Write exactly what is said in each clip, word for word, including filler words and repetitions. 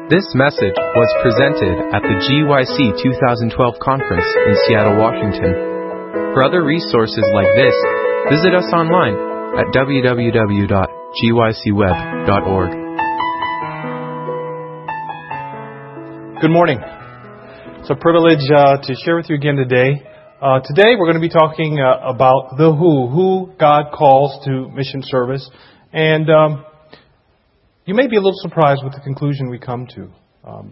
This message was presented at the G Y C twenty twelve conference in Seattle, Washington. For other resources like this, visit us online at w w w dot g y c web dot org. Good morning. It's a privilege uh, to share with you again today. Uh, today we're going to be talking uh, about the who, who God calls to mission service. And um, you may be a little surprised with the conclusion we come to. Um,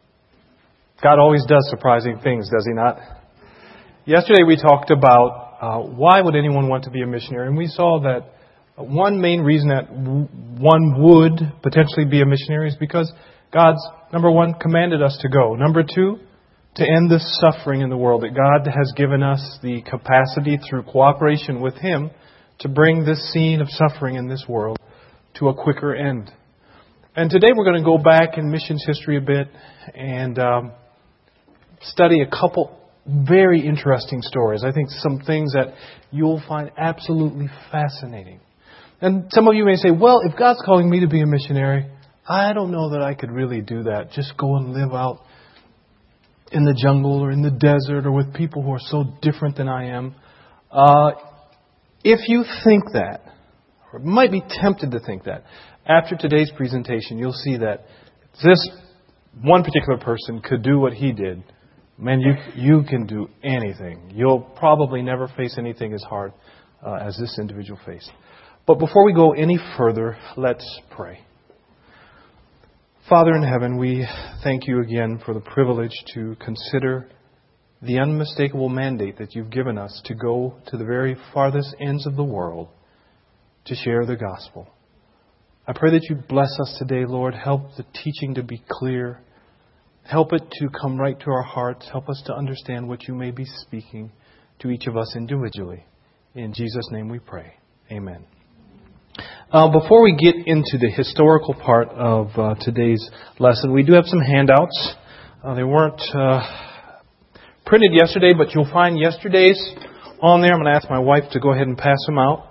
God always does surprising things, does He not? Yesterday we talked about uh, why would anyone want to be a missionary, and we saw that one main reason that w- one would potentially be a missionary is because God's, number one, commanded us to go. Number two, to end the suffering in the world, that God has given us the capacity through cooperation with Him to bring this scene of suffering in this world to a quicker end. And today we're going to go back in missions history a bit and um, study a couple very interesting stories. I think some things that you'll find absolutely fascinating. And some of you may say, well, if God's calling me to be a missionary, I don't know that I could really do that. Just go and live out in the jungle or in the desert or with people who are so different than I am. Uh, if you think that, or might be tempted to think that, after today's presentation, you'll see that this one particular person could do what he did. Man, you you can do anything. You'll probably never face anything as hard uh, as this individual faced. But before we go any further, let's pray. Father in heaven, we thank you again for the privilege to consider the unmistakable mandate that you've given us to go to the very farthest ends of the world to share the gospel. I pray that you bless us today, Lord. Help the teaching to be clear. Help it to come right to our hearts. Help us to understand what you may be speaking to each of us individually. In Jesus' name we pray. Amen. Uh, before we get into the historical part of uh, today's lesson, we do have some handouts. Uh, they weren't uh, printed yesterday, but you'll find yesterday's on there. I'm going to ask my wife to go ahead and pass them out.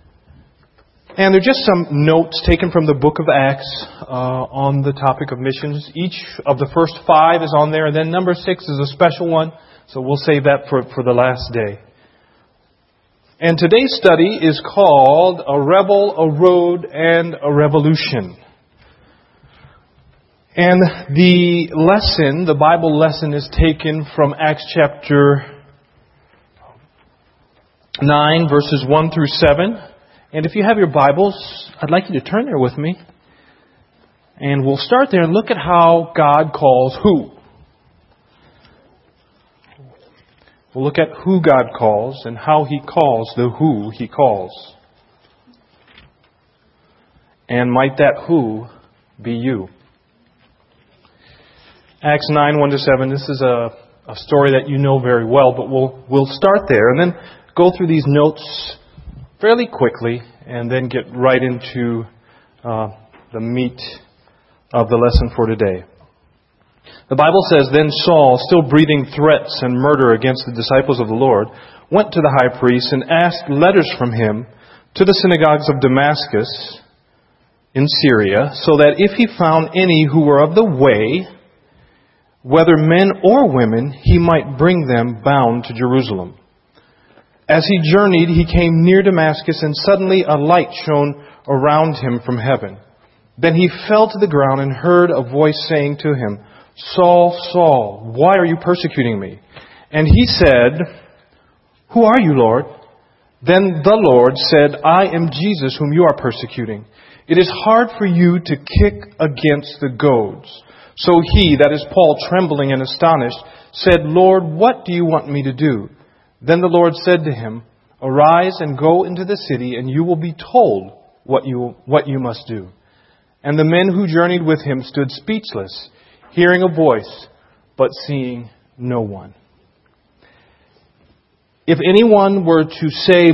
And they're just some notes taken from the book of Acts uh, on the topic of missions. Each of the first five is on there, and then number six is a special one, so we'll save that for, for the last day. And today's study is called A Rebel, a Road, and a Revolution. And the lesson, the Bible lesson, is taken from Acts chapter nine, verses one through seven. And if you have your Bibles, I'd like you to turn there with me. And we'll start there and look at how God calls who. We'll look at who God calls and how He calls the who He calls. And might that who be you? Acts nine, one to seven. This is a, a story that you know very well, but we'll we'll start there and then go through these notes fairly quickly and then get right into uh, the meat of the lesson for today. The Bible says, Then Saul, still breathing threats and murder against the disciples of the Lord, went to the high priest and asked letters from him to the synagogues of Damascus in Syria, so that if he found any who were of the way, whether men or women, he might bring them bound to Jerusalem. As he journeyed, he came near Damascus, and suddenly a light shone around him from heaven. Then he fell to the ground and heard a voice saying to him, Saul, Saul, why are you persecuting me? And he said, Who are you, Lord? Then the Lord said, I am Jesus whom you are persecuting. It is hard for you to kick against the goads. So he, that is Paul, trembling and astonished, said, Lord, what do you want me to do? Then the Lord said to him, Arise and go into the city, and you will be told what you what you must do. And the men who journeyed with him stood speechless, hearing a voice, but seeing no one. If anyone were to say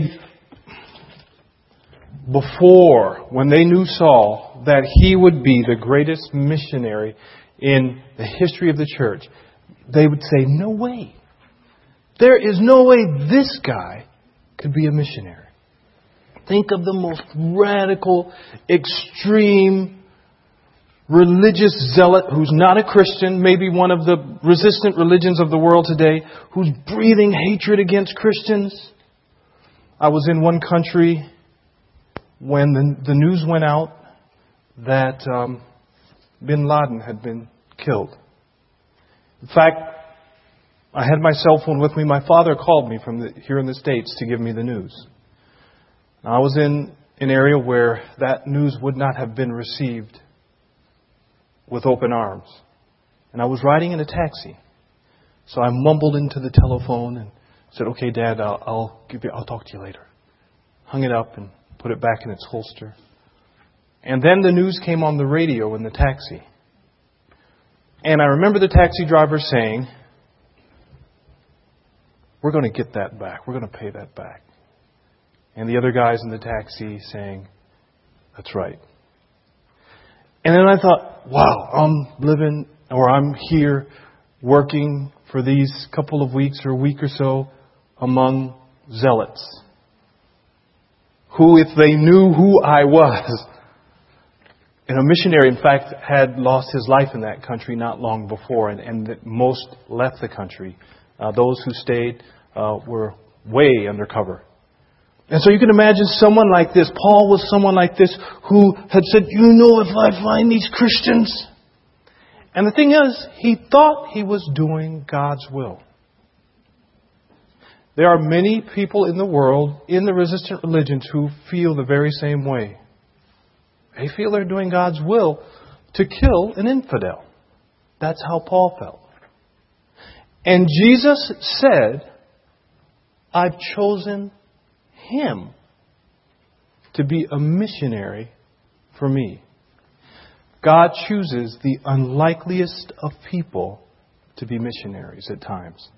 before, when they knew Saul, that he would be the greatest missionary in the history of the church, they would say, no way. There is no way this guy could be a missionary. Think of the most radical, extreme, religious zealot who's not a Christian, maybe one of the resistant religions of the world today, who's breathing hatred against Christians. I was in one country when the, the news went out that um, bin Laden had been killed. In fact, I had my cell phone with me. My father called me from the, here in the States to give me the news. I was in an area where that news would not have been received with open arms. And I was riding in a taxi. So I mumbled into the telephone and said, "Okay, Dad, I'll, I'll give you, I'll talk to you later." Hung it up and put it back in its holster. And then the news came on the radio in the taxi. And I remember the taxi driver saying, "We're going to get that back. We're going to pay that back." And the other guys in the taxi saying, "That's right." And then I thought, wow, I'm living, or I'm here working for these couple of weeks or a week or so among zealots who, if they knew who I was, and a missionary, in fact, had lost his life in that country not long before, and, and that most left the country. Uh, those who stayed uh, were way undercover. And so you can imagine someone like this. Paul was someone like this who had said, "You know, if I find these Christians." And the thing is, he thought he was doing God's will. There are many people in the world, in the resistant religions, who feel the very same way. They feel they're doing God's will to kill an infidel. That's how Paul felt. And Jesus said, "I've chosen him to be a missionary for me." God chooses the unlikeliest of people to be missionaries at times.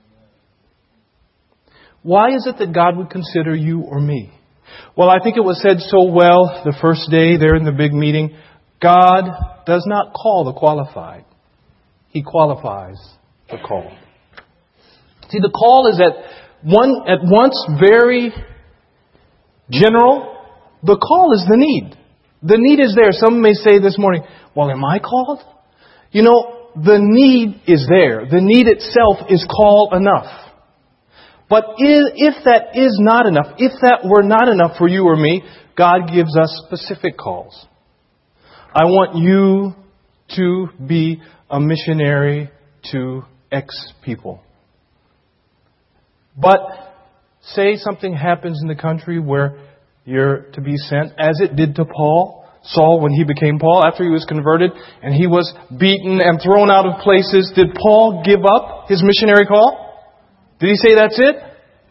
Why is it that God would consider you or me? Well, I think it was said so well the first day there in the big meeting. God does not call the qualified. He qualifies the call. See, the call is at one at once very general. The call is the need. The need is there. Some may say this morning, "Well, am I called?" You know, the need is there. The need itself is call enough. But if that is not enough, if that were not enough for you or me, God gives us specific calls. I want you to be a missionary to X people. But say something happens in the country where you're to be sent, as it did to Paul, Saul when he became Paul, after he was converted, and he was beaten and thrown out of places. Did Paul give up his missionary call? Did he say that's it?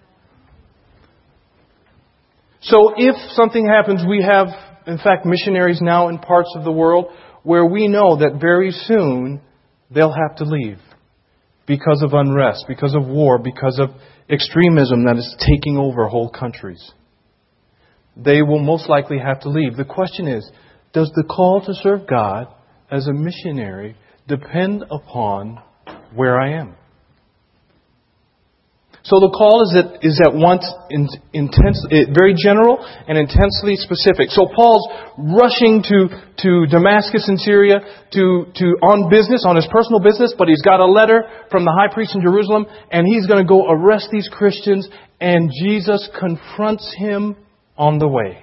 So if something happens, we have, in fact, missionaries now in parts of the world where we know that very soon they'll have to leave because of unrest, because of war, because of extremism that is taking over whole countries. They will most likely have to leave. The question is, does the call to serve God as a missionary depend upon where I am? So the call is at, is at once in, intense, very general and intensely specific. So Paul's rushing to, to Damascus in Syria to, to on business, on his personal business, but he's got a letter from the high priest in Jerusalem, and he's going to go arrest these Christians, and Jesus confronts him on the way.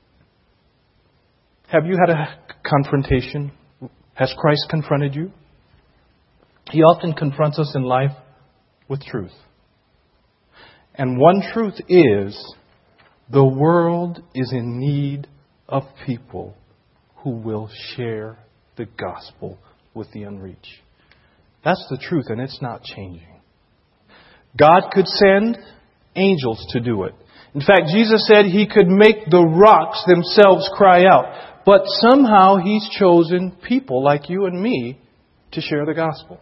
Have you had a confrontation? Has Christ confronted you? He often confronts us in life with truth. And one truth is, the world is in need of people who will share the gospel with the unreached. That's the truth, and it's not changing. God could send angels to do it. In fact, Jesus said He could make the rocks themselves cry out. But somehow He's chosen people like you and me to share the gospel.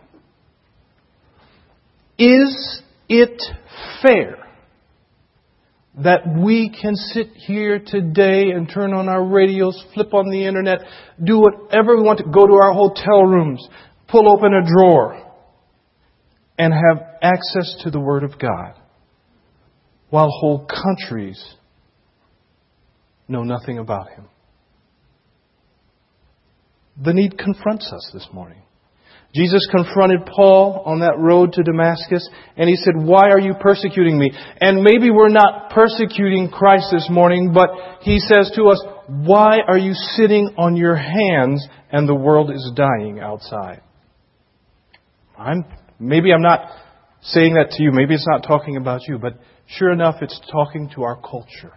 Is it fair that we can sit here today and turn on our radios, flip on the internet, do whatever we want to, go to our hotel rooms, pull open a drawer, and have access to the Word of God, while whole countries know nothing about Him? the need confronts us this morning. Jesus confronted Paul on that road to Damascus, and he said, why are you persecuting me? And maybe we're not persecuting Christ this morning, but he says to us, why are you sitting on your hands and the world is dying outside? I'm, maybe I'm not saying that to you. Maybe it's not talking about you, but sure enough, it's talking to our culture.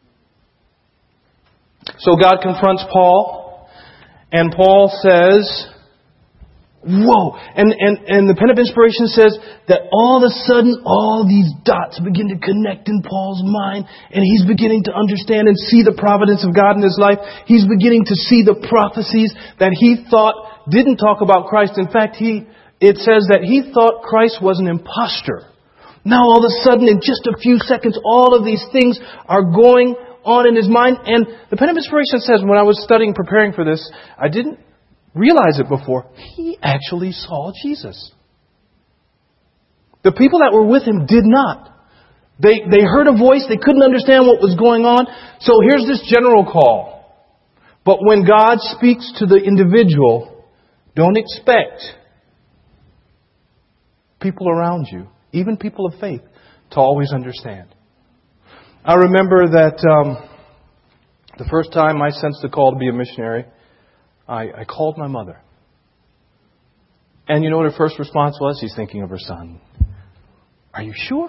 So God confronts Paul, and Paul says, whoa! And, and, and the pen of inspiration says that all of a sudden, all these dots begin to connect in Paul's mind, and he's beginning to understand and see the providence of God in his life. He's beginning to see the prophecies that he thought didn't talk about Christ. In fact, he, it says that he thought Christ was an imposter. Now all of a sudden, in just a few seconds, all of these things are going on in his mind. And the pen of inspiration says, when I was studying, preparing for this, I didn't realize it before. He actually saw Jesus. The people that were with him did not. They, they heard a voice. They couldn't understand what was going on. So here's this general call. But when God speaks to the individual, don't expect people around you, even people of faith, to always understand. I remember that um, the first time I sensed the call to be a missionary, I, I called my mother. And you know what her first response was? She's thinking of her son. Are you sure?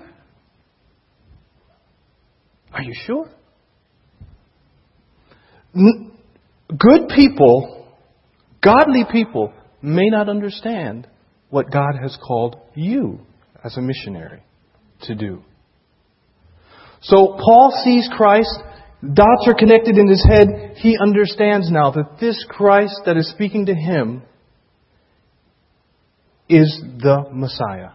Are you sure? N- good people, godly people, may not understand what God has called you as a missionary to do. So Paul sees Christ. Dots are connected in his head. He understands now that this Christ that is speaking to him is the Messiah.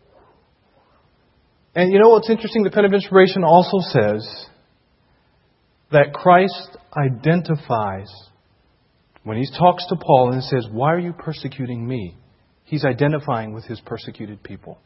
And you know what's interesting? The pen of inspiration also says that Christ identifies, when he talks to Paul and says, why are you persecuting me? He's identifying with his persecuted people.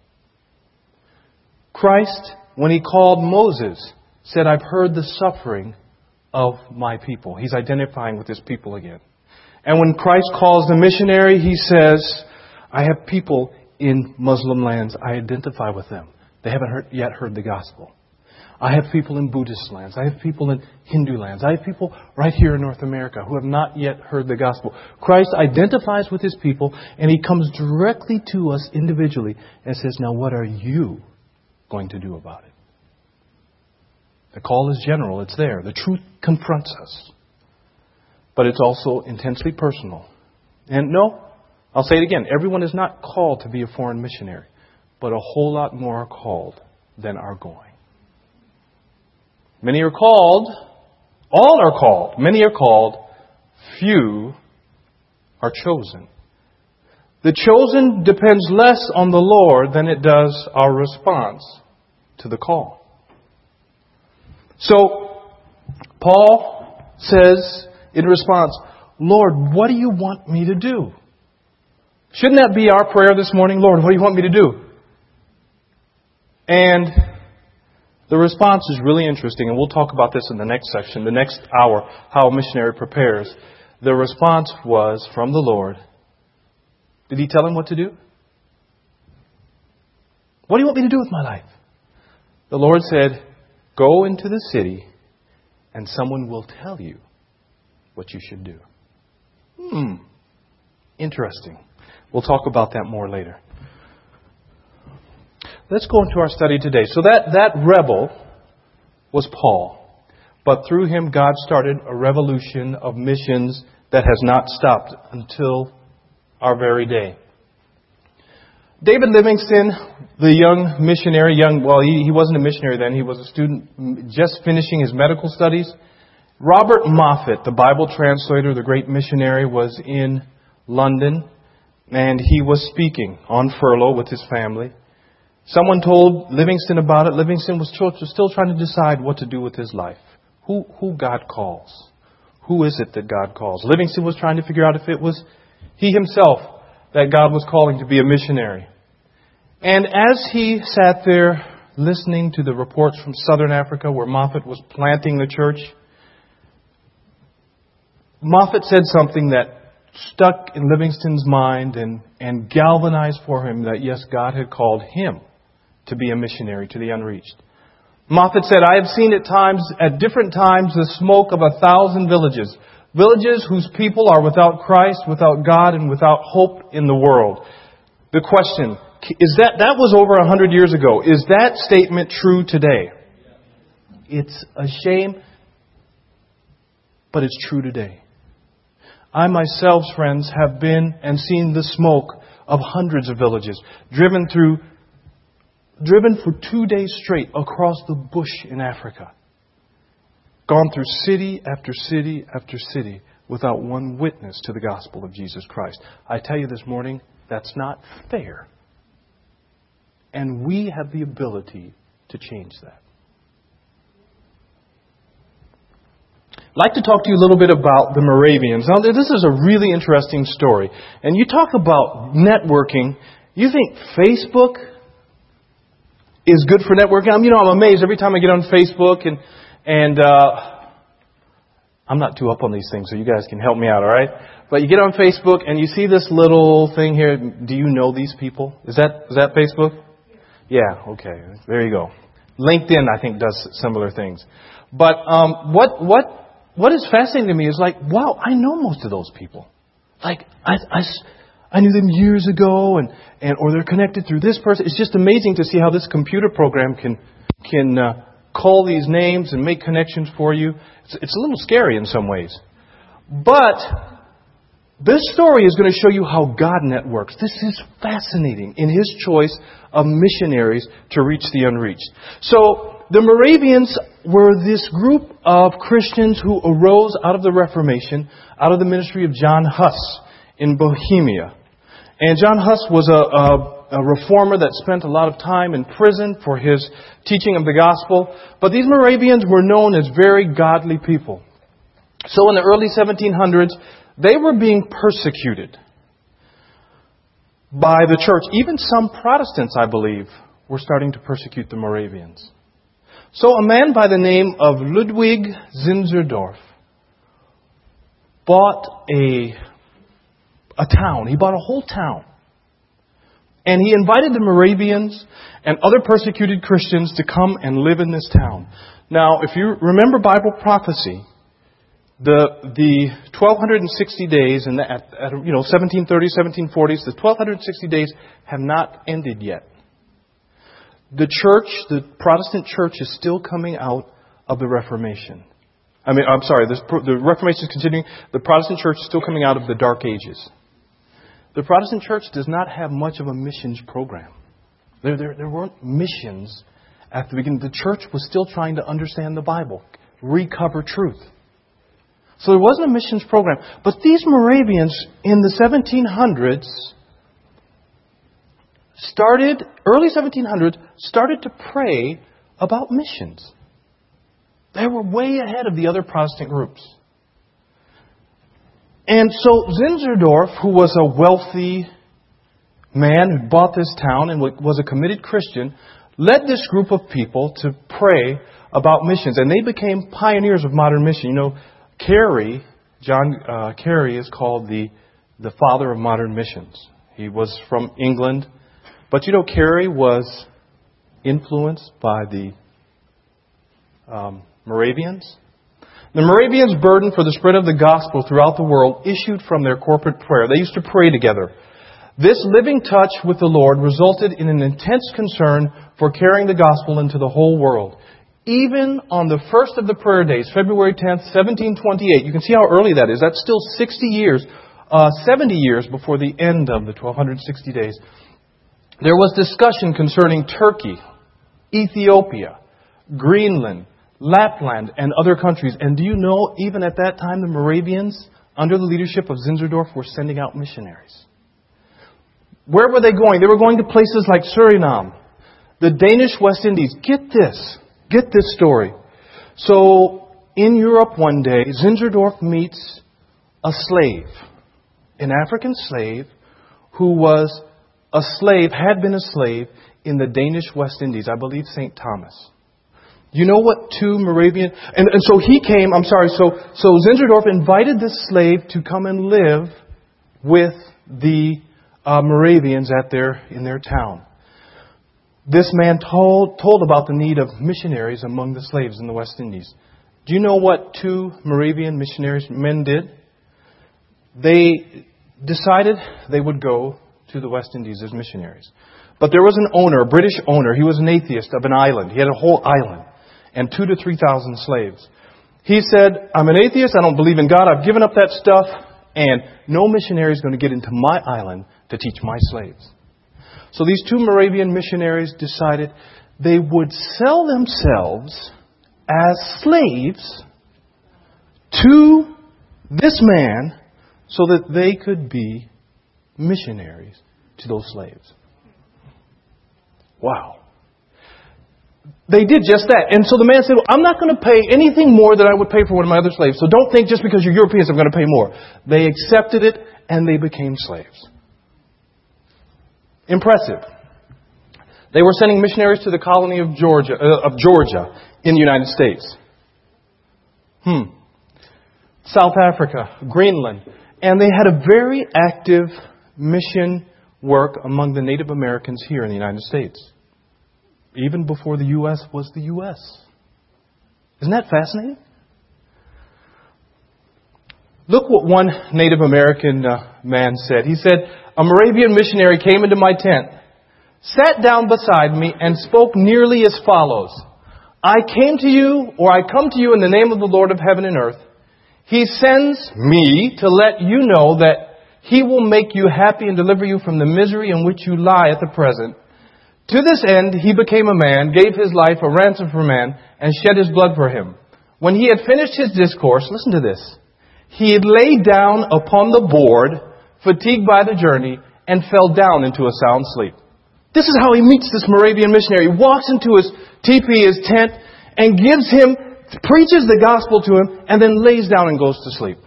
Christ, when he called Moses, said, I've heard the suffering of my people. He's identifying with his people again. And when Christ calls the missionary, he says, I have people in Muslim lands. I identify with them. They haven't heard, yet heard the gospel. I have people in Buddhist lands. I have people in Hindu lands. I have people right here in North America who have not yet heard the gospel. Christ identifies with his people, and he comes directly to us individually and says, now what are you going to do about it? The call is general. It's there. The truth confronts us. But it's also intensely personal. And no, I'll say it again. Everyone is not called to be a foreign missionary. But a whole lot more are called than are going. Many are called. All are called. Many are called. Few are chosen. The chosen depends less on the Lord than it does our response to the call. So, Paul says in response, Lord, what do you want me to do? Shouldn't that be our prayer this morning? Lord, what do you want me to do? And the response is really interesting, and we'll talk about this in the next section, the next hour, how a missionary prepares. The response was from the Lord. Did he tell him what to do? What do you want me to do with my life? The Lord said, go into the city and someone will tell you what you should do. Hmm. Interesting. We'll talk about that more later. Let's go into our study today. So that, that rebel was Paul. But through him, God started a revolution of missions that has not stopped until our very day. David Livingstone, the young missionary, young, well, he, he wasn't a missionary then. He was a student just finishing his medical studies. Robert Moffat, the Bible translator, the great missionary, was in London, and he was speaking on furlough with his family. Someone told Livingstone about it. Livingstone was still trying to decide what to do with his life. Who, who God calls. Who is it that God calls? Livingstone was trying to figure out if it was he himself that God was calling to be a missionary. And as he sat there listening to the reports from Southern Africa where Moffat was planting the church, Moffat said something that stuck in Livingstone's mind and, and galvanized for him that, yes, God had called him to be a missionary to the unreached. Moffat said, I have seen at times, at different times, the smoke of a thousand villages. Villages whose people are without Christ, without God, and without hope in the world. The question, is that, that was over a hundred years ago. Is that statement true today? It's a shame, but it's true today. I myself, friends, have been and seen the smoke of hundreds of villages, driven through, driven for two days straight across the bush in Africa. Gone through city after city after city without one witness to the gospel of Jesus Christ. I tell you this morning, that's not fair. And we have the ability to change that. I'd like to talk to you a little bit about the Moravians. Now, this is a really interesting story. And you talk about networking. You think Facebook is good for networking? I'm, you know, I'm amazed every time I get on Facebook and and uh, I'm not too up on these things, so you guys can help me out, all right? But you get on Facebook and you see this little thing here. Do you know these people? Is that is that Facebook? Yeah. Okay. There you go. LinkedIn, I think, does similar things. But um, what what what is fascinating to me is like, wow, I know most of those people. Like I I, I knew them years ago, and, and or they're connected through this person. It's just amazing to see how this computer program can can uh, call these names and make connections for you. It's, it's a little scary in some ways, but this story is going to show you how God networks. This is fascinating in His choice of missionaries to reach the unreached. So the Moravians were this group of Christians who arose out of the Reformation, out of the ministry of John Huss in Bohemia. And John Huss was a, a, a reformer that spent a lot of time in prison for his teaching of the gospel. But these Moravians were known as very godly people. So in the early seventeen hundreds, they were being persecuted by the church. Even some Protestants, I believe, were starting to persecute the Moravians. So a man by the name of Ludwig Zinzendorf bought a, a town. He bought a whole town. And he invited the Moravians and other persecuted Christians to come and live in this town. Now, if you remember Bible prophecy, The the twelve sixty days in the, at, at you know seventeen thirties, seventeen forties, the twelve sixty days have not ended yet. The church, the Protestant church, is still coming out of the Reformation. I mean, I'm sorry, this, the Reformation is continuing. The Protestant church is still coming out of the Dark Ages. The Protestant church does not have much of a missions program. There, there, there weren't missions at the beginning. The church was still trying to understand the Bible, recover truth. So there wasn't a missions program. But these Moravians in the seventeen hundreds started, early seventeen hundreds, started to pray about missions. They were way ahead of the other Protestant groups. And so Zinzendorf, who was a wealthy man who bought this town and was a committed Christian, led this group of people to pray about missions. And they became pioneers of modern mission. You know, Carey, John uh, Carey is called the the father of modern missions. He was from England. But you know, Carey was influenced by the um, Moravians. The Moravians' burden for the spread of the gospel throughout the world issued from their corporate prayer. They used to pray together. This living touch with the Lord resulted in an intense concern for carrying the gospel into the whole world. Even on the first of the prayer days, February tenth, seventeen twenty-eight, you can see how early that is. That's still sixty years, uh, seventy years before the end of the twelve sixty days. There was discussion concerning Turkey, Ethiopia, Greenland, Lapland, and other countries. And do you know, even at that time, the Moravians, under the leadership of Zinzendorf, were sending out missionaries. Where were they going? They were going to places like Suriname, the Danish West Indies. Get this. Get this story. So, in Europe one day, Zinzendorf meets a slave, an African slave who was a slave, had been a slave in the Danish West Indies, I believe Saint Thomas. You know what two Moravian... And, and so he came, I'm sorry, so, so Zinzendorf invited this slave to come and live with the uh, Moravians at their in their town. This man told told about the need of missionaries among the slaves in the West Indies. Do you know what two Moravian missionaries men did? They decided they would go to the West Indies as missionaries. But there was an owner, a British owner. He was an atheist of an island. He had a whole island and two to three thousand slaves. He said, I'm an atheist. I don't believe in God. I've given up that stuff. And no missionary is going to get into my island to teach my slaves. So these two Moravian missionaries decided they would sell themselves as slaves to this man so that they could be missionaries to those slaves. Wow. They did just that. And so the man said, well, I'm not going to pay anything more than I would pay for one of my other slaves. So don't think just because you're Europeans I'm going to pay more. They accepted it and they became slaves. Impressive. They were sending missionaries to the colony of Georgia, uh, of Georgia in the United States. Hmm. South Africa, Greenland. And they had a very active mission work among the Native Americans here in the United States. Even before the U S was the U S. Isn't that fascinating? Look what one Native American uh, man said. He said, a Moravian missionary came into my tent, sat down beside me, and spoke nearly as follows. I came to you, or I come to you in the name of the Lord of heaven and earth. He sends me to let you know that He will make you happy and deliver you from the misery in which you lie at the present. To this end, He became a man, gave His life a ransom for man, and shed His blood for him. When He had finished His discourse, listen to this. He had laid down upon the board, fatigued by the journey, and fell down into a sound sleep. This is how he meets this Moravian missionary. He walks into his teepee, his tent, and gives him, preaches the gospel to him, and then lays down and goes to sleep.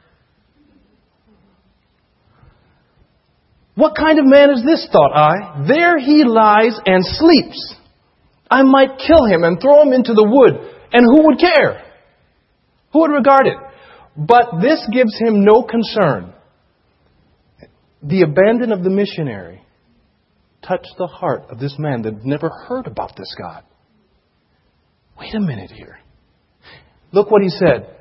What kind of man is this, thought I? There he lies and sleeps. I might kill him and throw him into the wood, and who would care? Who would regard it? But this gives him no concern. The abandon of the missionary touched the heart of this man that had never heard about this God. Wait a minute here. Look what he said.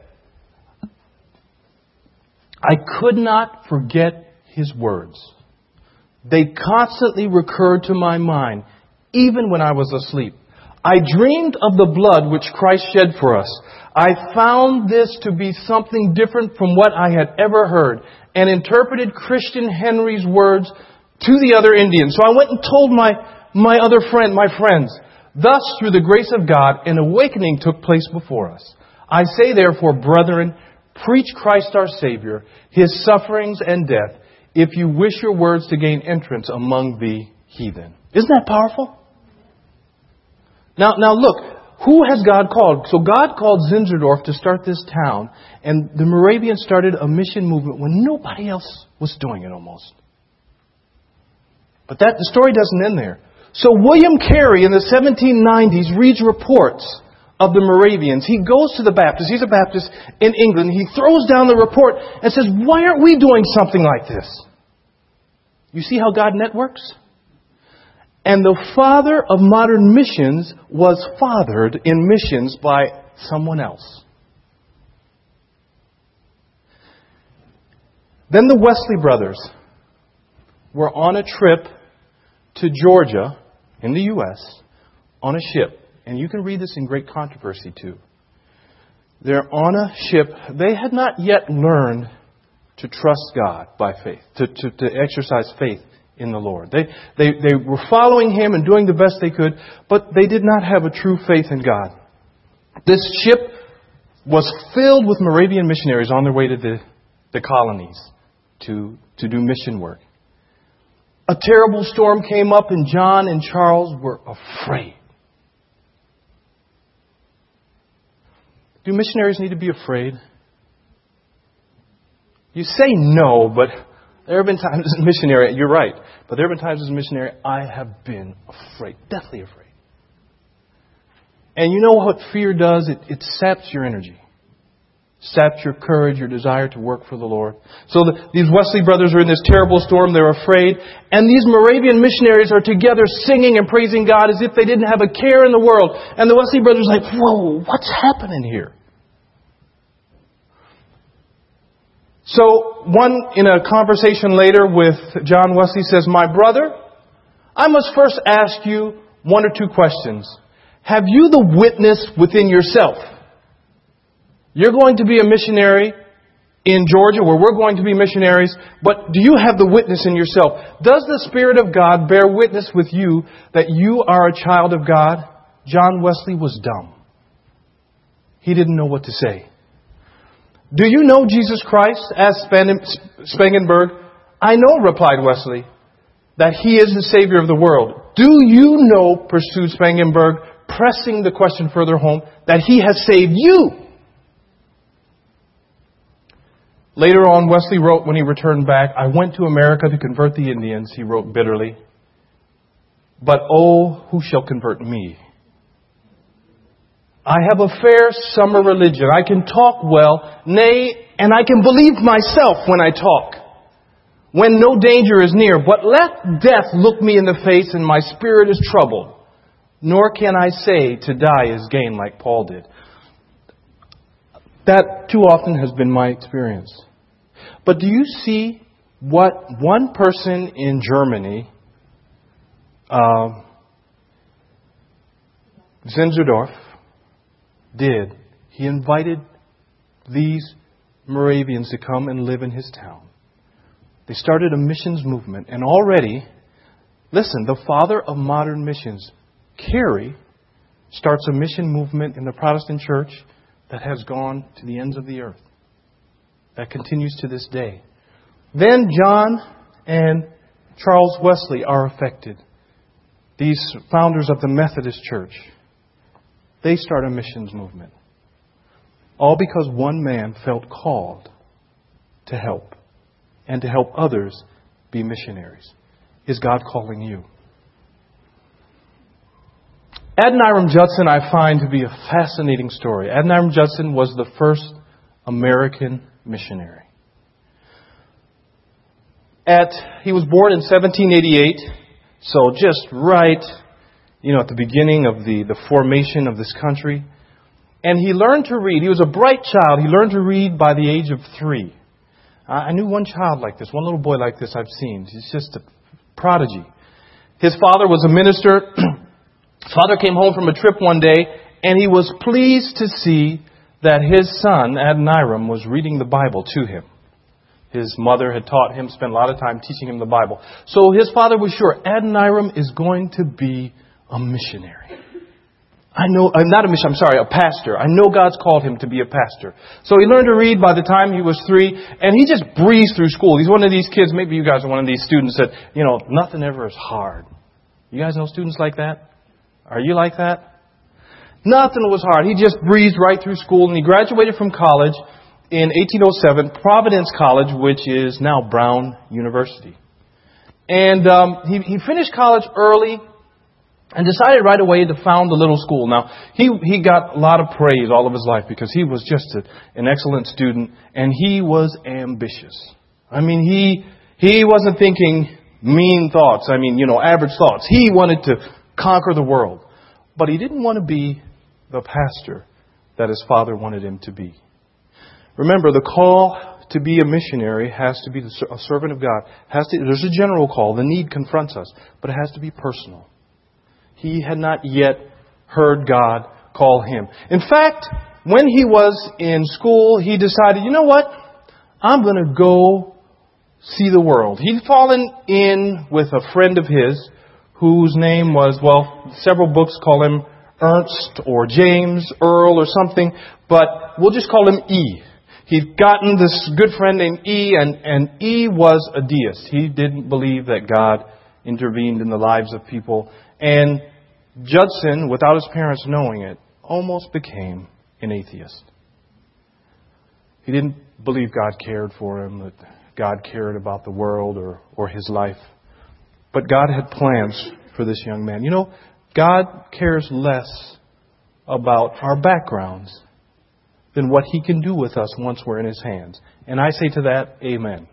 I could not forget his words. They constantly recurred to my mind, even when I was asleep. I dreamed of the blood which Christ shed for us. I found this to be something different from what I had ever heard, and interpreted Christian Henry's words to the other Indians. So I went and told my, my other friend, my friends. Thus, through the grace of God, an awakening took place before us. I say therefore, brethren, preach Christ our Savior, His sufferings and death, if you wish your words to gain entrance among the heathen. Isn't that powerful? Now, now look, who has God called? So God called Zinzendorf to start this town, and the Moravians started a mission movement when nobody else was doing it almost. But that the story doesn't end there. So William Carey in the seventeen nineties reads reports of the Moravians. He goes to the Baptists. He's a Baptist in England. He throws down the report and says, why aren't we doing something like this? You see how God networks? And the father of modern missions was fathered in missions by someone else. Then the Wesley brothers were on a trip to Georgia in the U S on a ship. And you can read this in Great Controversy too. They're on a ship. They had not yet learned to trust God by faith, to, to, to exercise faith in the Lord. They, they, they were following Him and doing the best they could, but they did not have a true faith in God. This ship was filled with Moravian missionaries on their way to the, the colonies to, to do mission work. A terrible storm came up and John and Charles were afraid. Do missionaries need to be afraid? You say no, but there have been times as a missionary, you're right, but there have been times as a missionary I have been afraid, deathly afraid. And you know what fear does? It, it saps your energy. sapped your courage, your desire to work for the Lord. So the, these Wesley brothers are in this terrible storm. They're afraid. And these Moravian missionaries are together singing and praising God as if they didn't have a care in the world. And the Wesley brothers are like, whoa, what's happening here? So one, in a conversation later with John Wesley, says, my brother, I must first ask you one or two questions. Have you the witness within yourself? You're going to be a missionary in Georgia, where we're going to be missionaries, but do you have the witness in yourself? Does the Spirit of God bear witness with you that you are a child of God? John Wesley was dumb. He didn't know what to say. Do you know Jesus Christ? Asked Spangenberg. I know, replied Wesley, that He is the Savior of the world. Do you know, pursued Spangenberg, pressing the question further home, that He has saved you? Later on, Wesley wrote when he returned back, I went to America to convert the Indians, he wrote bitterly. But oh, who shall convert me? I have a fair summer religion. I can talk well, nay, and I can believe myself when I talk, when no danger is near. But let death look me in the face and my spirit is troubled. Nor can I say to die is gain like Paul did. That too often has been my experience. But do you see what one person in Germany, uh, Zinzendorf, did? He invited these Moravians to come and live in his town. They started a missions movement. And already, listen, the father of modern missions, Carey, starts a mission movement in the Protestant church that has gone to the ends of the earth. That continues to this day. Then John and Charles Wesley are affected. These founders of the Methodist Church. They start a missions movement. All because one man felt called to help and to help others be missionaries. Is God calling you? Adoniram Judson I find to be a fascinating story. Adoniram Judson was the first American missionary. At he was born in seventeen eighty-eight, so just right, you know, at the beginning of the, the formation of this country. And he learned to read. He was a bright child. He learned to read by the age of three. I knew one child like this, one little boy like this I've seen. He's just a prodigy. His father was a minister. Father came home from a trip one day, and he was pleased to see that his son, Adoniram, was reading the Bible to him. His mother had taught him, spent a lot of time teaching him the Bible. So his father was sure Adoniram is going to be a missionary. I know, I'm not a missionary, I'm sorry, a pastor. I know God's called him to be a pastor. So he learned to read by the time he was three, and he just breezed through school. He's one of these kids, maybe you guys are one of these students that, you know, nothing ever is hard. You guys know students like that? Are you like that? Nothing was hard. He just breezed right through school, and he graduated from college in eighteen oh seven, Providence College, which is now Brown University. And um, he, he finished college early and decided right away to found a little school. Now, he, he got a lot of praise all of his life because he was just a, an excellent student, and he was ambitious. I mean, he he wasn't thinking mean thoughts. I mean, you know, average thoughts. He wanted to conquer the world. But he didn't want to be the pastor that his father wanted him to be. Remember, the call to be a missionary has to be a servant of God. Has to, there's a general call. The need confronts us. But it has to be personal. He had not yet heard God call him. In fact, when he was in school, he decided, you know what? I'm going to go see the world. He'd fallen in with a friend of his whose name was, well, several books call him Ernst or James, Earl or something, but we'll just call him E. He'd gotten this good friend named E, and, and E was a deist. He didn't believe that God intervened in the lives of people. And Judson, without his parents knowing it, almost became an atheist. He didn't believe God cared for him, that God cared about the world or, or his life. But God had plans for this young man. You know, God cares less about our backgrounds than what He can do with us once we're in His hands. And I say to that, amen.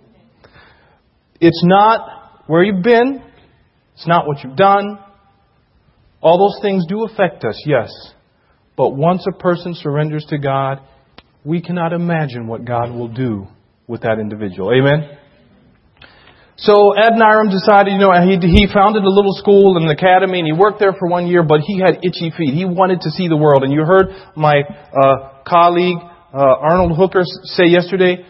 It's not where you've been. It's not what you've done. All those things do affect us, yes. But once a person surrenders to God, we cannot imagine what God will do with that individual. Amen? So Adoniram decided, you know, he, he founded a little school and an academy, and he worked there for one year, but he had itchy feet. He wanted to see the world. And you heard my uh, colleague, uh, Arnold Hooker, say yesterday,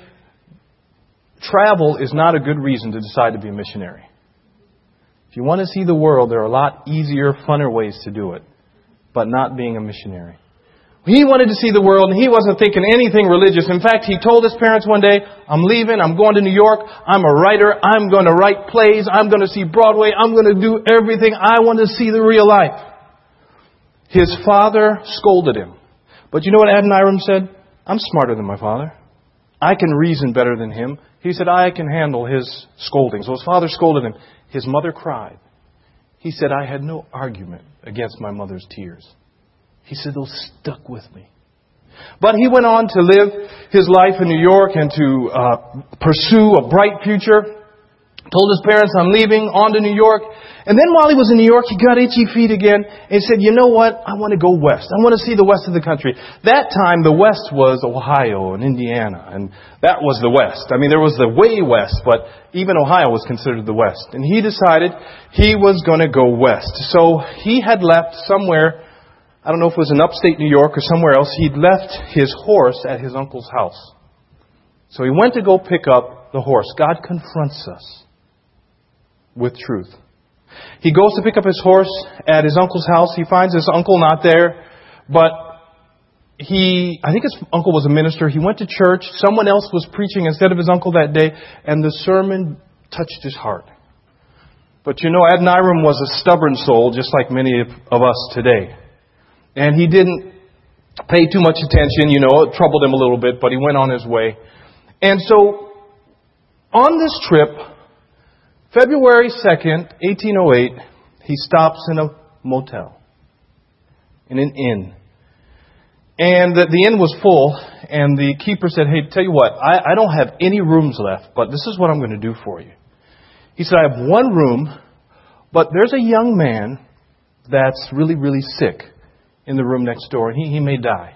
travel is not a good reason to decide to be a missionary. If you want to see the world, there are a lot easier, funner ways to do it, but not being a missionary. He wanted to see the world, and he wasn't thinking anything religious. In fact, he told his parents one day, I'm leaving, I'm going to New York, I'm a writer, I'm going to write plays, I'm going to see Broadway, I'm going to do everything. I want to see the real life. His father scolded him. But you know what Adoniram said? I'm smarter than my father. I can reason better than him. He said, I can handle his scolding. So his father scolded him. His mother cried. He said, I had no argument against my mother's tears. He said, those stuck with me. But he went on to live his life in New York and to uh, pursue a bright future. Told his parents, I'm leaving, on to New York. And then while he was in New York, he got itchy feet again. And he said, you know what? I want to go west. I want to see the west of the country. That time, the west was Ohio and Indiana. And that was the west. I mean, there was the way west, but even Ohio was considered the west. And he decided he was going to go west. So he had left somewhere, I don't know if it was in upstate New York or somewhere else, he'd left his horse at his uncle's house. So he went to go pick up the horse. God confronts us with truth. He goes to pick up his horse at his uncle's house. He finds his uncle not there, but he, I think his uncle was a minister. He went to church. Someone else was preaching instead of his uncle that day, and the sermon touched his heart. But you know, Adoniram was a stubborn soul, just like many of, of us today. And he didn't pay too much attention, you know, it troubled him a little bit, but he went on his way. And so, on this trip, February second, eighteen oh eight, he stops in a motel, in an inn. And the, the inn was full, and the keeper said, hey, tell you what, I, I don't have any rooms left, but this is what I'm going to do for you. He said, I have one room, but there's a young man that's really, really sick in the room next door, and he, he may die.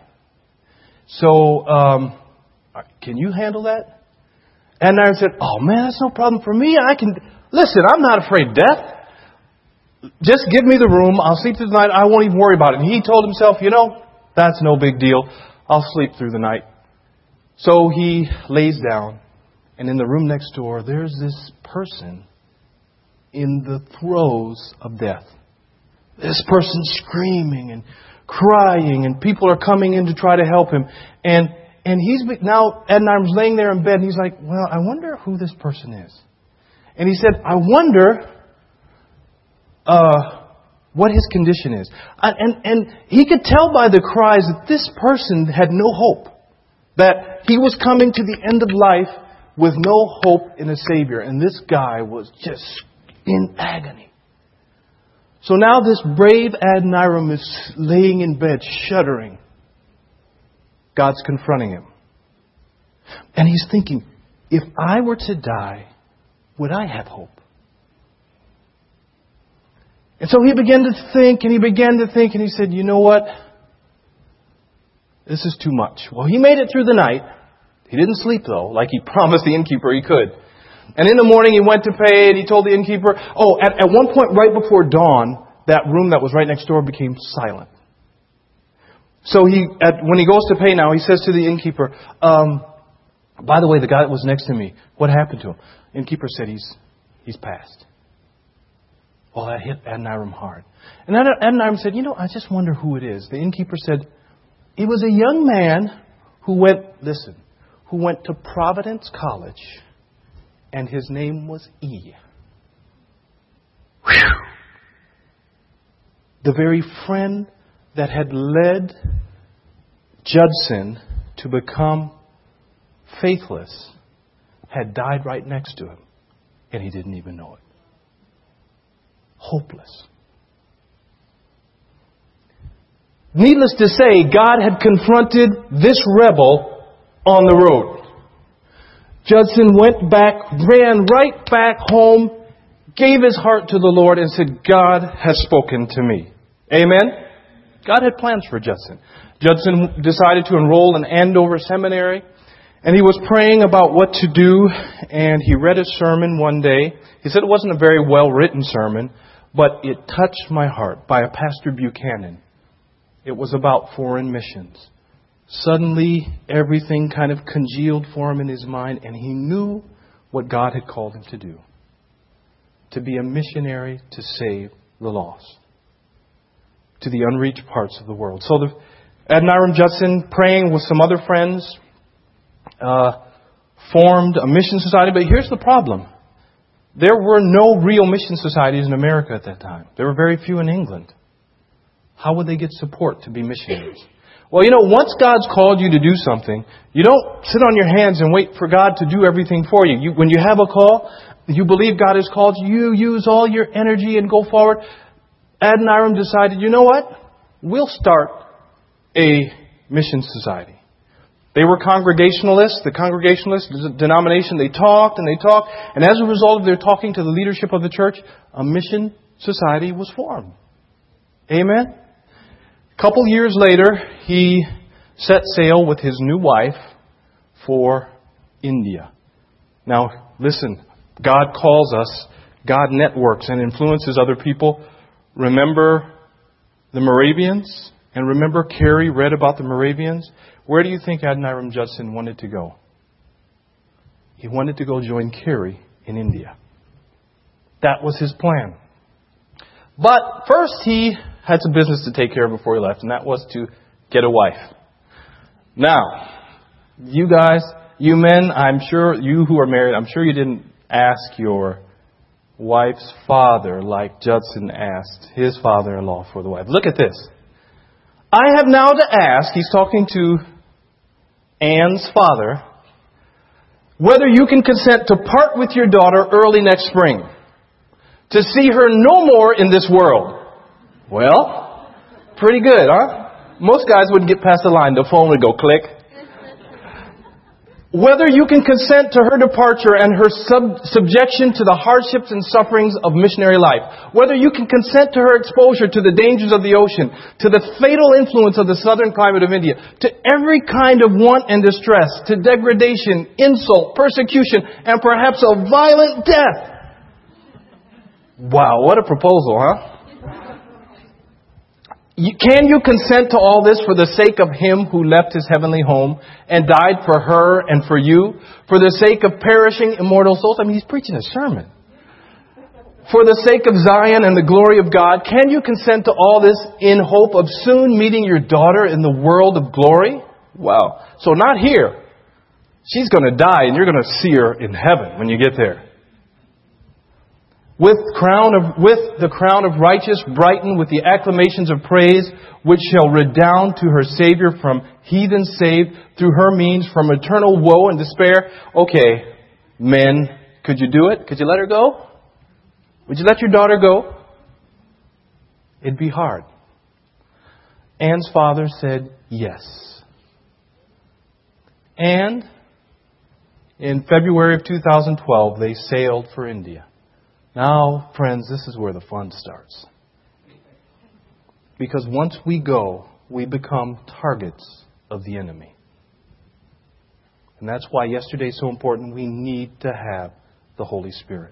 So, um, can you handle that? And I said, oh man, that's no problem for me. I can, listen, I'm not afraid of death. Just give me the room. I'll sleep through the night. I won't even worry about it. And he told himself, you know, that's no big deal. I'll sleep through the night. So he lays down, and in the room next door, there's this person in the throes of death. This person screaming and crying, and people are coming in to try to help him. And and he's now, Adoniram's laying there in bed, and he's like, well, I wonder who this person is. And he said, I wonder uh, what his condition is. And, and he could tell by the cries that this person had no hope. That he was coming to the end of life with no hope in a Savior. And this guy was just in agony. So now this brave Adoniram is laying in bed, shuddering. God's confronting him. And he's thinking, if I were to die, would I have hope? And so he began to think, and he began to think, and he said, you know what? This is too much. Well, he made it through the night. He didn't sleep, though, like he promised the innkeeper he could. And in the morning, he went to pay, and he told the innkeeper, oh, at, at one point right before dawn, that room that was right next door became silent. So he, at, when he goes to pay now, he says to the innkeeper, um, by the way, the guy that was next to me, what happened to him? The innkeeper said he's he's passed. Well, that hit Adoniram hard. And Adoniram said, you know, I just wonder who it is. The innkeeper said, it was a young man who went, listen, who went to Providence College, and his name was E. Whew. The very friend that had led Judson to become faithless had died right next to him, and he didn't even know it. Hopeless. Needless to say, God had confronted this rebel on the road. Judson went back, ran right back home, gave his heart to the Lord and said, God has spoken to me. Amen? God had plans for Judson. Judson decided to enroll in Andover Seminary, and he was praying about what to do, and he read a sermon one day. He said it wasn't a very well-written sermon, but it touched my heart, by a Pastor Buchanan. It was about foreign missions. Suddenly, everything kind of congealed for him in his mind, and he knew what God had called him to do. To be a missionary to save the lost. To the unreached parts of the world. So the, Adoniram Judson, praying with some other friends, uh, formed a mission society. But here's the problem. There were no real mission societies in America at that time. There were very few in England. How would they get support to be missionaries? Well, you know, once God's called you to do something, you don't sit on your hands and wait for God to do everything for you. you when you have a call, you believe God has called you, you use all your energy and go forward. Adoniram decided, you know what? We'll start a mission society. They were Congregationalists. The Congregationalist denomination, they talked and they talked. And as a result of their talking to the leadership of the church, a mission society was formed. Amen? A couple years later, he set sail with his new wife for India. Now, listen, God calls us. God networks and influences other people. Remember the Moravians? And remember Carey read about the Moravians? Where do you think Adoniram Judson wanted to go? He wanted to go join Carey in India. That was his plan. But first he had some business to take care of before he left, and that was to get a wife. Now, you guys, you men, I'm sure, you who are married, I'm sure you didn't ask your wife's father like Judson asked his father-in-law for the wife. Look at this. I have now to ask, he's talking to Anne's father, whether you can consent to part with your daughter early next spring, to see her no more in this world. Well, pretty good, huh? Most guys wouldn't get past the line. The phone would go click. Whether you can consent to her departure and her sub- subjection to the hardships and sufferings of missionary life. Whether you can consent to her exposure to the dangers of the ocean, to the fatal influence of the southern climate of India, to every kind of want and distress, to degradation, insult, persecution, and perhaps a violent death. Wow, what a proposal, huh? Can you consent to all this for the sake of Him who left His heavenly home and died for her and for you, for the sake of perishing immortal souls? I mean, he's preaching a sermon. For the sake of Zion and the glory of God, can you consent to all this in hope of soon meeting your daughter in the world of glory? Wow. So not here. She's going to die and you're going to see her in heaven when you get there. With crown of, with the crown of righteous brightened with the acclamations of praise, which shall redound to her Savior from heathen saved through her means from eternal woe and despair. Okay, men, could you do it? Could you let her go? Would you let your daughter go? It'd be hard. Anne's father said yes. And in February of two thousand twelve, they sailed for India. Now, friends, this is where the fun starts. Because once we go, we become targets of the enemy. And that's why yesterday is so important. We need to have the Holy Spirit.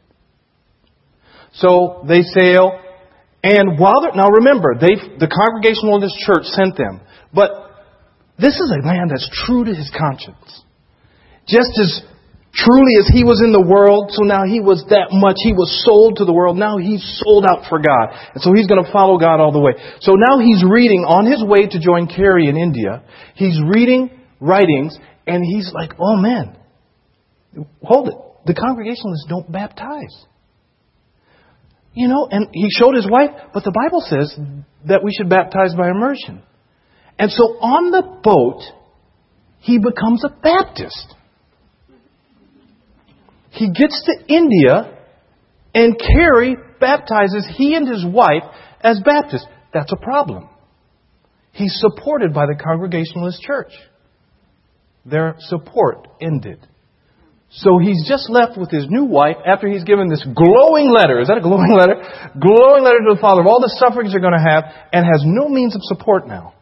So they sail, and while they're, now remember, they the Congregationalist Church sent them. But this is a man that's true to his conscience. Just as truly as he was in the world, so now he was that much. He was sold to the world. Now he's sold out for God. And so he's going to follow God all the way. So now he's reading on his way to join Carey in India. He's reading writings and he's like, oh man, hold it. The Congregationalists don't baptize. You know, and he showed his wife, but the Bible says that we should baptize by immersion. And so on the boat, he becomes a Baptist. He gets to India and Carey baptizes he and his wife as Baptists. That's a problem. He's supported by the Congregationalist Church. Their support ended. So he's just left with his new wife after he's given this glowing letter. Is that a glowing letter? Glowing letter to the Father of all the sufferings they're going to have, and has no means of support now.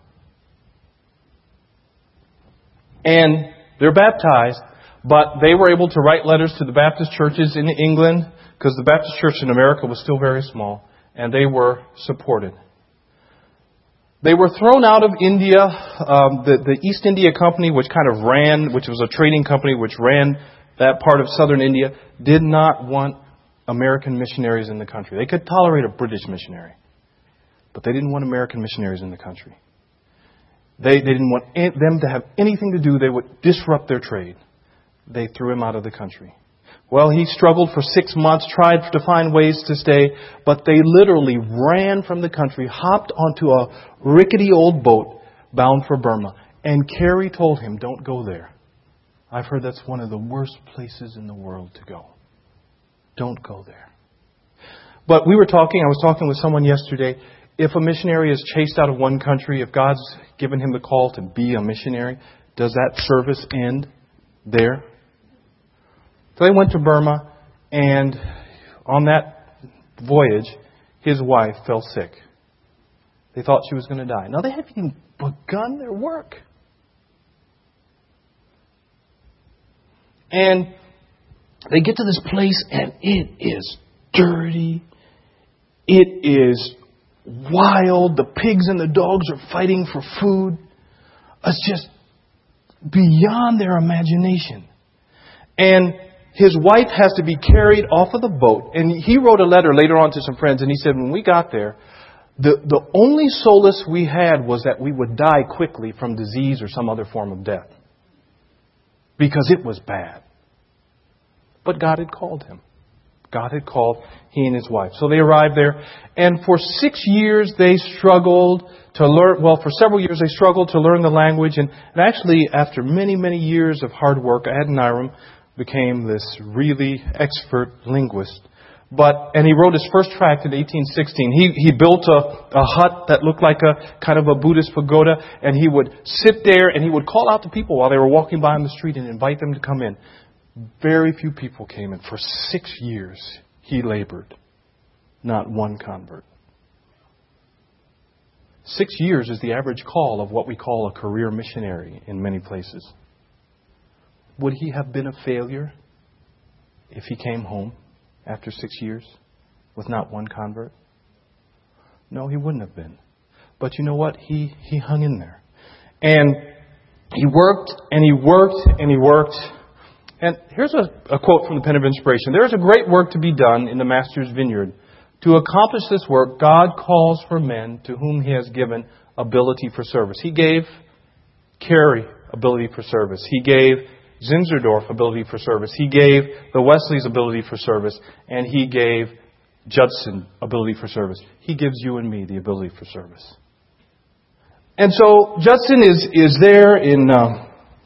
And they're baptized, but they were able to write letters to the Baptist churches in England, because the Baptist church in America was still very small, and they were supported. They were thrown out of India. Um, the, the East India Company, which kind of ran, which was a trading company which ran that part of southern India, did not want American missionaries in the country. They could tolerate a British missionary, but they didn't want American missionaries in the country. They, they didn't want them to have anything to do. They would disrupt their trade. They threw him out of the country. Well, he struggled for six months, tried to find ways to stay, but they literally ran from the country, hopped onto a rickety old boat bound for Burma. And Carey told him, don't go there. I've heard that's one of the worst places in the world to go. Don't go there. But we were talking, I was talking with someone yesterday. If a missionary is chased out of one country, if God's given him the call to be a missionary, does that service end there? So they went to Burma, and on that voyage, his wife fell sick. They thought she was going to die. Now, they haven't even begun their work. And they get to this place, and it is dirty. It is wild. The pigs and the dogs are fighting for food. It's just beyond their imagination. And his wife has to be carried off of the boat. And he wrote a letter later on to some friends, and he said, when we got there, the, the only solace we had was that we would die quickly from disease or some other form of death. Because it was bad. But God had called him. God had called he and his wife. So they arrived there. And for six years they struggled to learn, well, for several years they struggled to learn the language. And, and actually, after many, many years of hard work, Adoniram became this really expert linguist. But, and he wrote his first tract in eighteen sixteen. He, he built a, a hut that looked like a kind of a Buddhist pagoda, and he would sit there and he would call out to people while they were walking by on the street and invite them to come in. Very few people came in. For six years he labored. Not one convert. Six years is the average call of what we call a career missionary in many places. Would he have been a failure if he came home after six years with not one convert? No, he wouldn't have been. But you know what? He, he hung in there. And he worked and he worked and he worked. And here's a, a quote from the Pen of Inspiration. There is a great work to be done in the Master's vineyard. To accomplish this work, God calls for men to whom He has given ability for service. He gave Carey ability for service. He gave Zinzendorf ability for service. He gave the Wesleys ability for service. And He gave Judson ability for service. He gives you and me the ability for service. And so Judson is, is there in uh,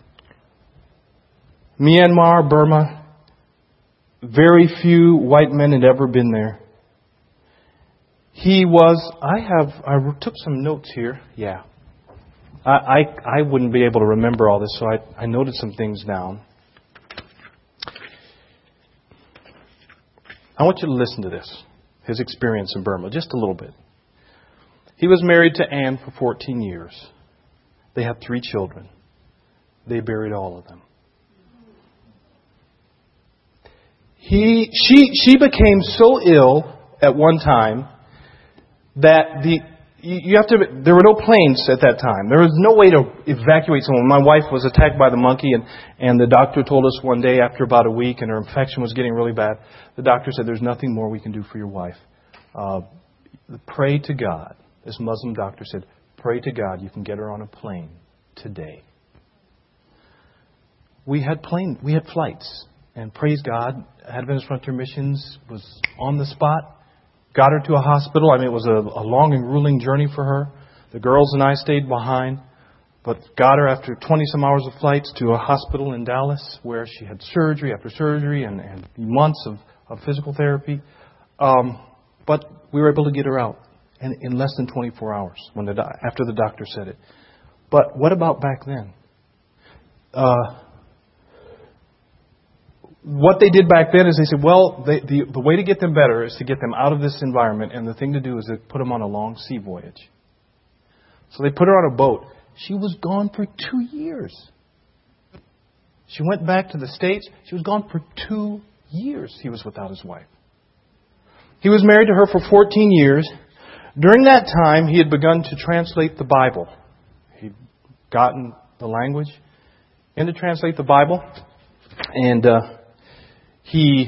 Myanmar, Burma. Very few white men had ever been there. He was, I have, I took some notes here. Yeah. I, I, I wouldn't be able to remember all this, so I, I noted some things down. I want you to listen to this. His experience in Burma, just a little bit. He was married to Anne for fourteen years. They had three children. They buried all of them. He, she, she became so ill at one time that the you have to. There were no planes at that time. There was no way to evacuate someone. My wife was attacked by the monkey, and, and the doctor told us one day after about a week, and her infection was getting really bad. The doctor said, "There's nothing more we can do for your wife. Uh, pray to God." This Muslim doctor said, "Pray to God you can get her on a plane today." We had plane. We had flights, and praise God, Adventist Frontier Missions was on the spot. Got her to a hospital. I mean, it was a, a long and grueling journey for her. The girls and I stayed behind, but got her after twenty-some hours of flights to a hospital in Dallas where she had surgery after surgery and, and months of, of physical therapy. Um, but we were able to get her out. and in less than twenty-four hours when the do- after the doctor said it. But what about back then? Uh, what they did back then is they said, well, they, the, the way to get them better is to get them out of this environment, and the thing to do is to put them on a long sea voyage. So they put her on a boat. She was gone for two years. She went back to the States. She was gone for two years. He was without his wife. He was married to her for fourteen years. During that time, he had begun to translate the Bible. He'd gotten the language and to translate the Bible. And uh, he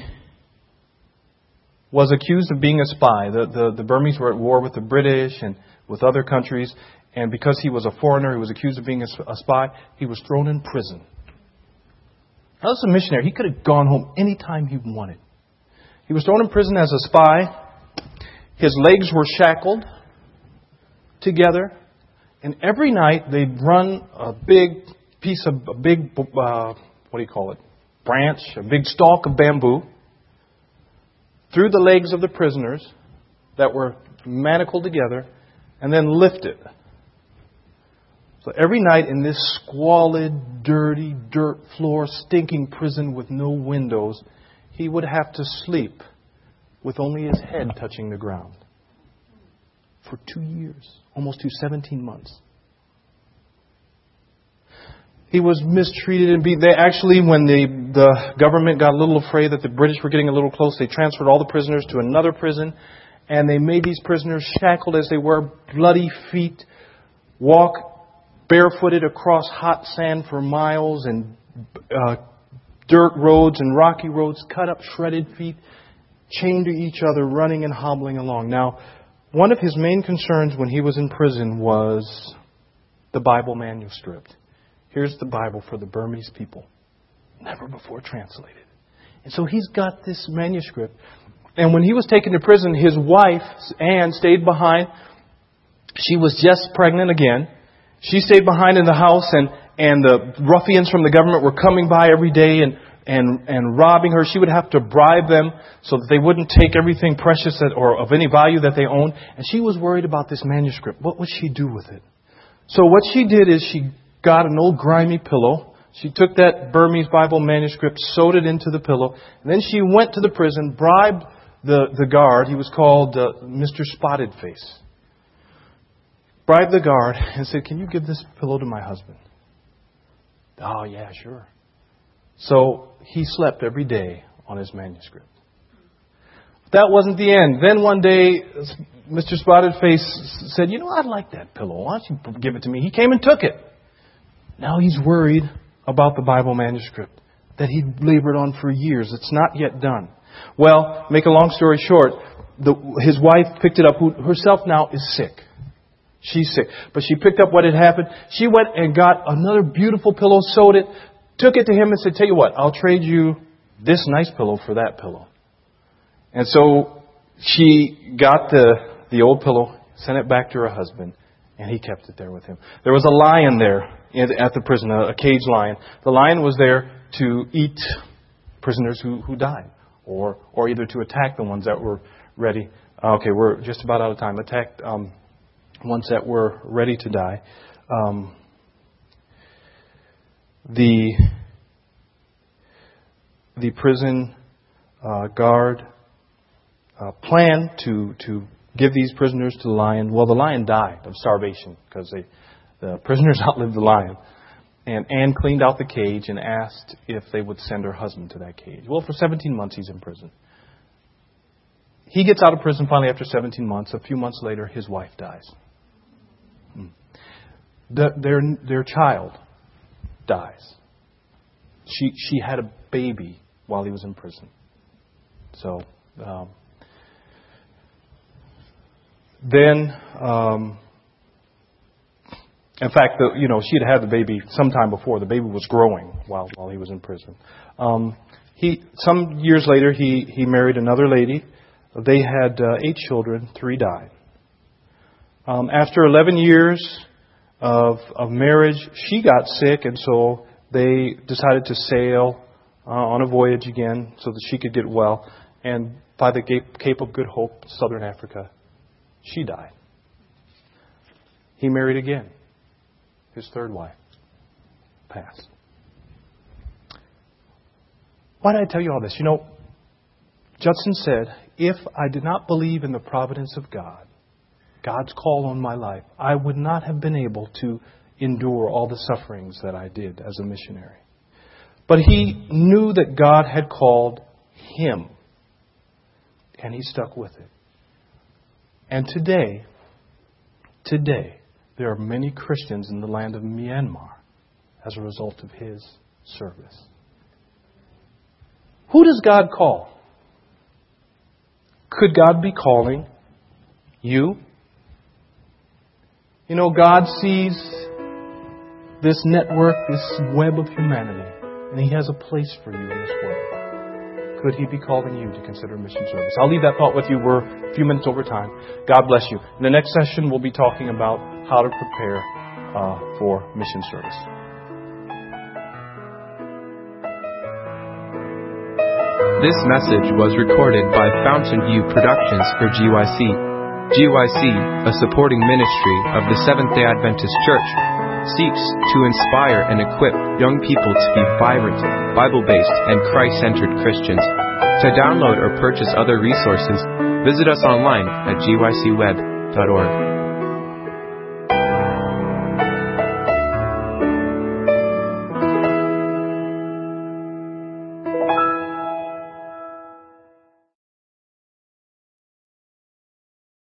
was accused of being a spy. The, the, the Burmese were at war with the British and with other countries. And because he was a foreigner, he was accused of being a, a spy. He was thrown in prison. Now, this is a missionary. He could have gone home any time he wanted. He was thrown in prison as a spy. His legs were shackled together. And every night they'd run a big piece of, a big, uh, what do you call it, branch, a big stalk of bamboo through the legs of the prisoners that were manacled together and then lift it. So every night in this squalid, dirty, dirt floor, stinking prison with no windows, he would have to sleep with only his head touching the ground. For two years, almost to seventeen months. He was mistreated and beaten. They actually, when the, the government got a little afraid that the British were getting a little close, they transferred all the prisoners to another prison. And they made these prisoners, shackled as they were, bloody feet, walk barefooted across hot sand for miles and uh, dirt roads and rocky roads, cut up, shredded feet, chained to each other, running and hobbling along. Now, one of his main concerns when he was in prison was the Bible manuscript. Here's the Bible for the Burmese people, never before translated. And so he's got this manuscript. And when he was taken to prison, his wife, Anne, stayed behind. She was just pregnant again. She stayed behind in the house, and, and the ruffians from the government were coming by every day and, and, and robbing her. She would have to bribe them so that they wouldn't take everything precious that, or of any value that they owned. And she was worried about this manuscript. What would she do with it? So what she did is she got an old grimy pillow. She took that Burmese Bible manuscript, sewed it into the pillow, and then she went to the prison, bribed the, the guard. He was called uh, Mister Spotted Face. Bribed the guard and said, "Can you give this pillow to my husband?" "Oh, yeah, sure." So he slept every day on his manuscript. But that wasn't the end. Then one day, Mister Spotted Face said, "You know, I'd like that pillow. Why don't you give it to me?" He came and took it. Now he's worried about the Bible manuscript that he'd labored on for years. It's not yet done. Well, make a long story short, the, his wife picked it up, who herself now is sick. She's sick. But she picked up what had happened. She went and got another beautiful pillow, sewed it, took it to him and said, "Tell you what, I'll trade you this nice pillow for that pillow." And so she got the, the old pillow, sent it back to her husband, and he kept it there with him. There was a lion there at the prison, a cage lion. The lion was there to eat prisoners who, who died, or or either to attack the ones that were ready. Okay, we're just about out of time. Attack um, ones that were ready to die. Um, the the prison uh, guard uh, planned to to give these prisoners to the lion. Well, the lion died of starvation because they, the prisoners outlived the lion. And Anne cleaned out the cage and asked if they would send her husband to that cage. Well, for seventeen months he's in prison. He gets out of prison finally after seventeen months. A few months later, his wife dies. The, their their child dies. She she had a baby while he was in prison. So um, then, um, in fact, the, you know, she had had the baby sometime before. The baby was growing while while he was in prison. Um, he some years later he he married another lady. They had uh, eight children. Three died. Um, after eleven years of of marriage, she got sick, and so they decided to sail uh, on a voyage again so that she could get well. And by the Cape of Good Hope, Southern Africa, She died. He married again. His third wife passed. Why did I tell you all this? You know, Judson said, if I did not believe in the providence of God, God's call on my life, I would not have been able to endure all the sufferings that I did as a missionary. But he knew that God had called him, and he stuck with it. And today, today, there are many Christians in the land of Myanmar as a result of his service. Who does God call? Could God be calling you? You know, God sees this network, this web of humanity, and He has a place for you in this web. Could He be calling you to consider mission service? I'll leave that thought with you. We're a few minutes over time. God bless you. In the next session, we'll be talking about how to prepare uh, for mission service. This message was recorded by Fountain View Productions for G Y C. G Y C, a supporting ministry of the Seventh-day Adventist Church, seeks to inspire and equip young people to be vibrant, Bible-based, and Christ-centered Christians. To download or purchase other resources, visit us online at G Y C web dot org.